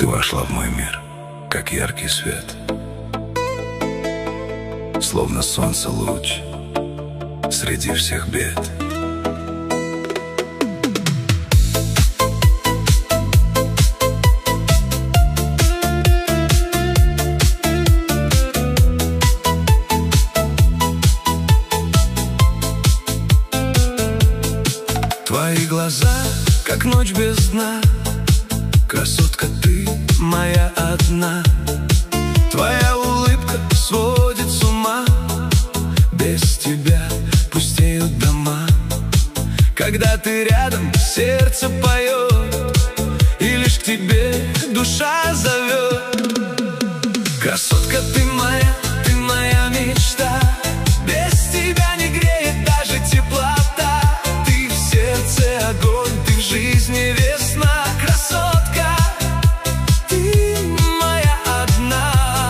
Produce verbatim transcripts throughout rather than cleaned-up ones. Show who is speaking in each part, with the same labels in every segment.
Speaker 1: Ты вошла в мой мир, как яркий свет, словно солнце луч среди всех бед. Твои глаза, как ночь без дна, красотка, ты моя одна. Твоя улыбка сводит с ума, без тебя пустеют дома. Когда ты рядом, сердце поет, и лишь к тебе душа зовет. Красотка, ты моя, ты моя мечта, без тебя не греет даже теплота. Ты в сердце огонь, ты в жизни весна. Красотка, ты моя одна.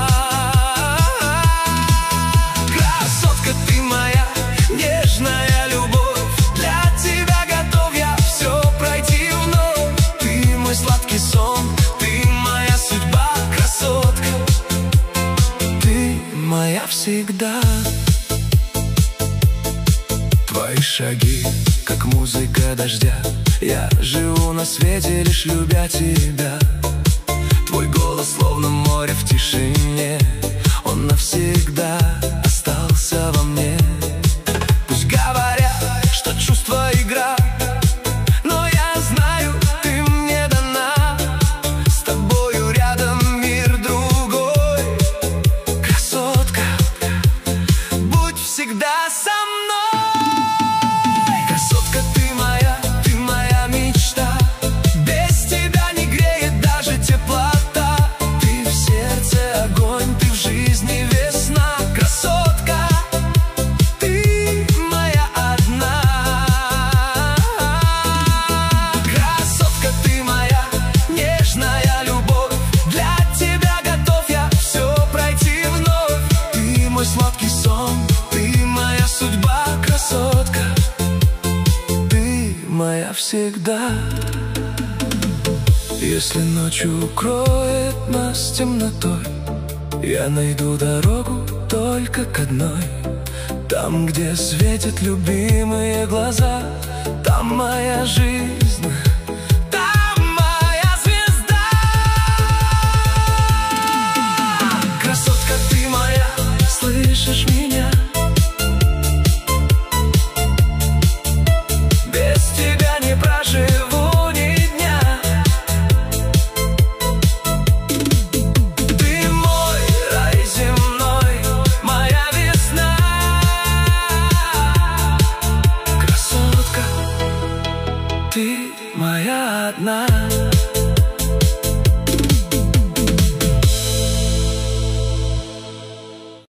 Speaker 1: Красотка, ты моя нежная любовь, для тебя готов я все пройти вновь. Ты мой сладкий сон, ты моя судьба. Красотка, ты моя всегда. Твои шаги, как музыка дождя, я живу на свете, лишь любя тебя. Твой голос словно море в тишине, он навсегда остался во мне. Пусть говорят, что чувство игра, но я знаю, ты мне дана. С тобою рядом мир другой. Красотка, будь всегда со мной. Красотка, ты моя, ты моя мечта, без тебя не греет даже теплота. Ты в сердце огонь, ты в жизни весна. Красотка, ты моя одна. Красотка, ты моя нежная любовь, для тебя готов я все пройти вновь. Ты мой сладкий сон, ты моя судьба. Красотка, ты моя всегда. Если ночью укроет нас темнотой, я найду дорогу только к одной. Там, где светят любимые глаза, там моя жизнь, там моя звезда. Красотка, ты моя, слышишь меня? Без тебя не проживу ни дня. Ты мой рай земной, моя весна. Красотка, ты моя одна.